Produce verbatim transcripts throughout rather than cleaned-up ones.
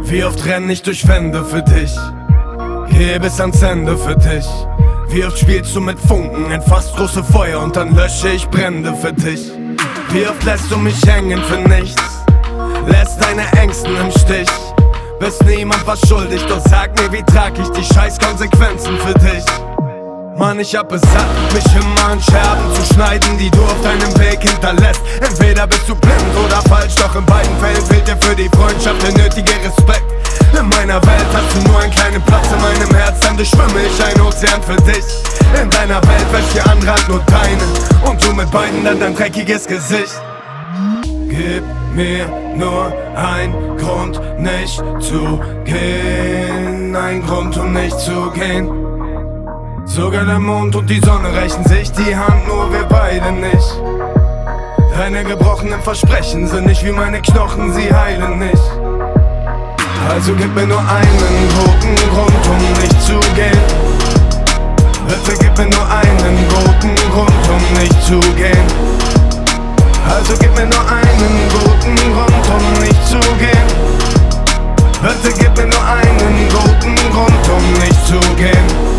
Wie oft renn ich durch Wände für dich, geh bis ans Ende für dich. Wie oft spielst du mit Funken, entfachst große Feuer und dann lösche ich Brände für dich. Wie oft lässt du mich hängen für nichts, lässt deine Ängsten im Stich. Bist niemand was schuldig, doch sag mir, wie trag ich die scheiß Konsequenzen für dich. Mann, ich hab es satt, mich immer an Scherben zu schneiden, die du auf deinem Weg hinterlässt. Entweder bist du blind oder falsch, doch in beiden Fällen fehlt dir für die Freundschaft der nötige Respekt. In meiner Welt hast du nur einen kleinen Platz in meinem Herz, denn durchschwimme ich ein Ozean für dich. In deiner Welt wäscht die andere Hand nur deine und du mit beiden dann dein dreckiges Gesicht. Gib mir nur ein Grund, nicht zu gehen, ein Grund, um nicht zu gehen. Sogar der Mond und die Sonne reichen sich die Hand, nur wir beide nicht. Deine gebrochenen Versprechen sind nicht wie meine Knochen, sie heilen nicht. Also gib mir nur einen guten Grund, um nicht zu gehen. Bitte gib mir nur einen guten Grund, um nicht zu gehen. Also gib mir nur einen guten Grund, um nicht zu gehen. Bitte gib mir nur einen guten Grund, um nicht zu gehen.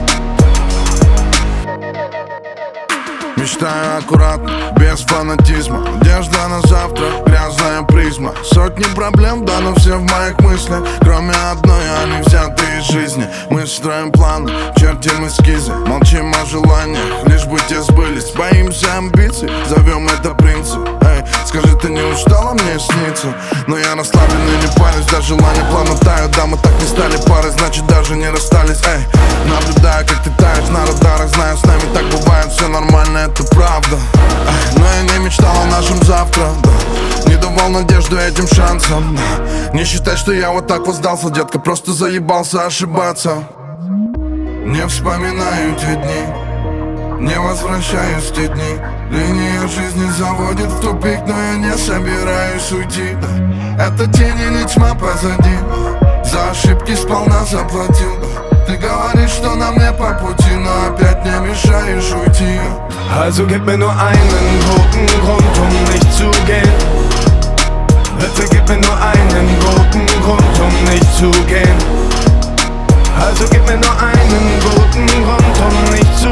Мечтаю аккуратно, без фанатизма. Одежда на завтра, грязная призма. Сотни проблем, да, но все в моих мыслях. Кроме одной, они взяты из жизни. Мы строим планы, чертим эскизы. Молчим о желаниях, лишь бы те сбылись. Боимся амбиций, зовем это принцип. Эй, скажи, ты не устала мне сниться? Но я расслаблен и не парюсь, да желания плавно тают. Да, мы так не стали парой, значит даже не расстались. Эй, наблюдаю, как ты таешь на радарах. Знаю, с нами так бывает, все нормально, это правда. Эй, но я не мечтал о нашем завтра, да. Не давал надежду этим шансам, да. Не считай, что я вот так вот сдался, детка, просто заебался ошибаться. Не вспоминаю те дни, не возвращаюсь в те дни. Линия жизни заводит в тупик, но я не собираюсь уйти, да. Это тень или тьма позади, за ошибки сполна заплатил, да. Ты говоришь, что нам не по пути, но опять не мешаешь уйти. Also gib mir nur einen guten Grund, um nicht zu gehen. Bitte gib mir nur einen guten Grund, um nicht zu gehen. Also gib mir nur einen guten Grund, um nicht zu gehen.